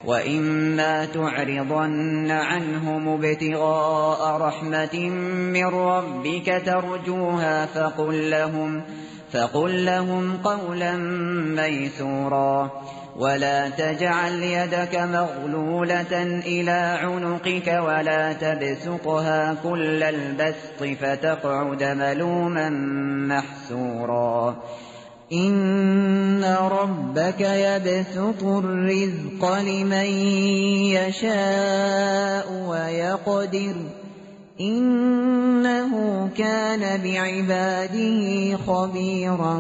وإما تعرضن عنهم ابتغاء رحمة من ربك ترجوها فقل لهم قولا ميسورا ولا تجعل يدك مغلولة إلى عنقك ولا تبسطها كل البسط فتقعد ملوما محسورا إن ربك يبسط الرزق لمن يشاء ويقدر إنه كان بعباده خبيرا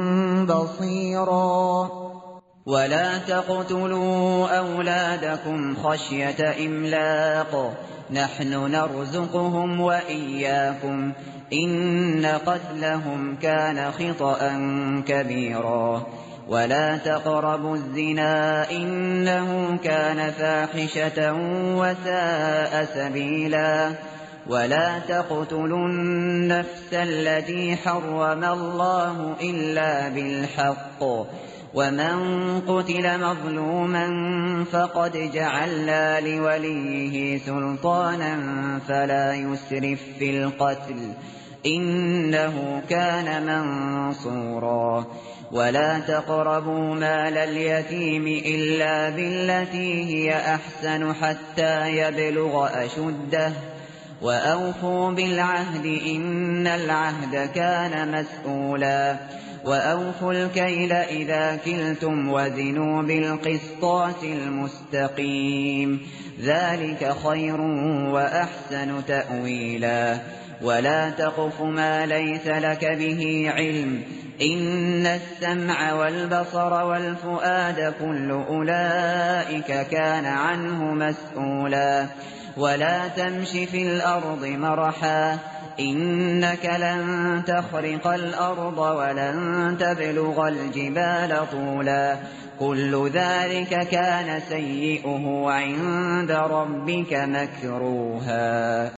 بصيرا ولا تقتلوا أولادكم خشية إملاق نحن نرزقهم وإياكم إن قتلهم كان خطأ كبيرا ولا تقربوا الزنا إنه كان فاحشة وساء سبيلا ولا تقتلوا النفس التي حرم الله إلا بالحق ومن قتل مظلوما فقد جعلنا لوليه سلطانا فلا يسرف في القتل إنه كان منصورا ولا تقربوا مال اليتيم إلا بالتي هي أحسن حتى يبلغ أشده وأوفوا بالعهد إن العهد كان مسؤولا وأوفوا الكيل إذا كلتم وزنوا بالقسطاس المستقيم ذلك خير وأحسن تأويلا ولا تقف ما ليس لك به علم إن السمع والبصر والفؤاد كل أولئك كان عنه مسؤولا ولا تمش في الأرض مرحا إنك لن تخرق الأرض ولن تبلغ الجبال طولا كل ذلك كان سيئه عند ربك مكروها